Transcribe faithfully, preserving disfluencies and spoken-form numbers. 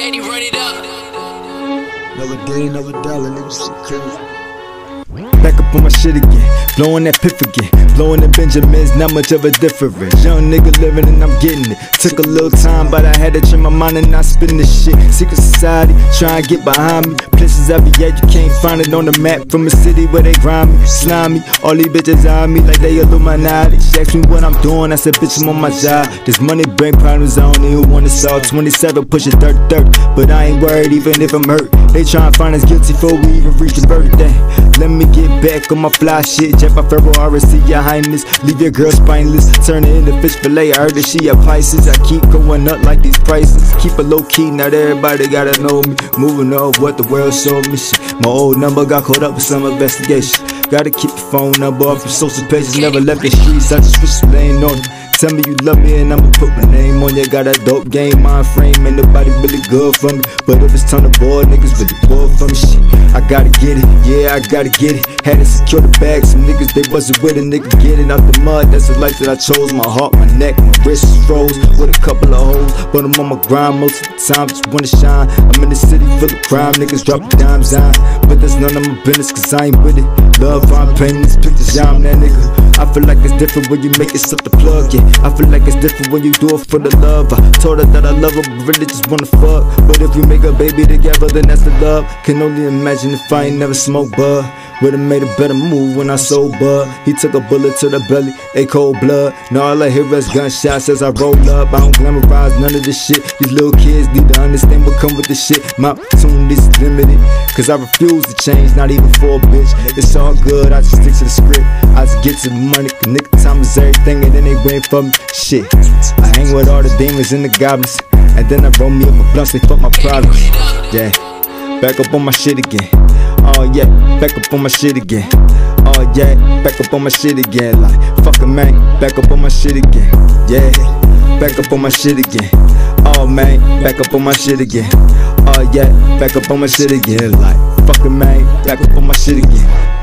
Daddy, run it up. Another day, another dollar, nigga, shit crazy. Back up on my shit again, blowing that piff again, blowing the Benjamins, not much of a difference. Young nigga living and I'm getting it. Took a little time, but I had to trim my mind and not spin this shit. Secret society, try and get behind me. Places I be at, you can't find it on the map. From a city where they grind me, slime me. All these bitches on me like they Illuminati. She asked me what I'm doing, I said, bitch, I'm on my job. This money bring problems, I don't even wanna solve. twenty-seven pushing dirt, dirt, but I ain't worried even if I'm hurt. They try and find us guilty before we even reach the birthday. Let me get back on my fly shit. Jet by Pharaoh, I receive your highness. Leave your girl spineless, turn her into fish fillet. I heard that she a Pisces. I keep going up like these prices. Keep it low key, not everybody gotta know me. Moving off what the world showed me. Shit. My old number got caught up with some investigation. Gotta keep your phone number off your social pages. Never left the streets, I just switched the lane on it. Tell me you love me and I'ma put my name on you. Got a dope game, mind frame, ain't nobody really good for me. But if it's time to board, niggas really bored for me. Shit, I gotta get it, yeah, I gotta get it. Had to secure the bag, some niggas they wasn't with a nigga. Get it out the mud, that's the life that I chose. My heart, my neck, my wrist froze with a couple of holes. But I'm on my grind most of the time, just wanna shine. I'm in the city full of crime, niggas dropping dimes on. But that's none of my business, cause I ain't with it. Love, I'm painting these pictures, yeah, I'm that nigga. I feel like it's different when you make it suck the plug, yeah. I feel like it's different when you do it for the love. I told her that I love her, but really just wanna fuck. But if we make a baby together, then that's the love. Can only imagine if I ain't never smoked bud. Would've made a better move when I sold bud. He took a bullet to the belly, a cold blood. Now all I hear is gunshots as I roll up. I don't glamorize none of this shit. These little kids need to understand what come with this shit. My opportunities limited, cause I refuse to change, not even for a bitch. It's all good, I just stick to the script. I just get to the money, nigga, time is everything, and then they wait for me. Shit, I hang with all the demons and the goblins, and then I roll me up a blunt, they fuck my problems. Yeah, back up on my shit again. Oh yeah, back up on my shit again. Oh yeah, back up on my shit again. Like, fuck it, man, back up on my shit again. Yeah, back up on my shit again. Oh man, back up on my shit again. Oh yeah, back up on my shit again. Like, fuck it, man, back up on my shit again.